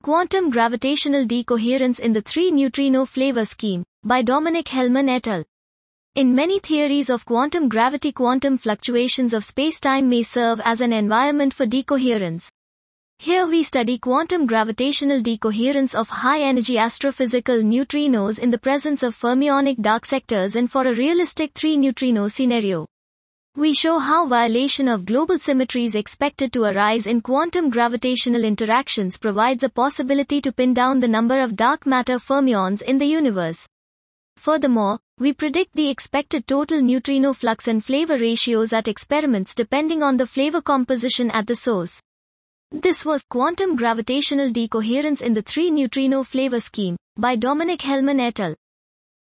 Quantum Gravitational Decoherence in the Three-Neutrino Flavor Scheme, by Dominic Hellman et al. In many theories of quantum gravity, quantum fluctuations of spacetime may serve as an environment for decoherence. Here we study quantum gravitational decoherence of high-energy astrophysical neutrinos in the presence of fermionic dark sectors and for a realistic three-neutrino scenario. We show how violation of global symmetry is expected to arise in quantum gravitational interactions provides a possibility to pin down the number of dark matter fermions in the universe. Furthermore, we predict the expected total neutrino flux and flavor ratios at experiments depending on the flavor composition at the source. This was Quantum Gravitational Decoherence in the Three-Neutrino Flavor Scheme, by Dominic Hellman et al.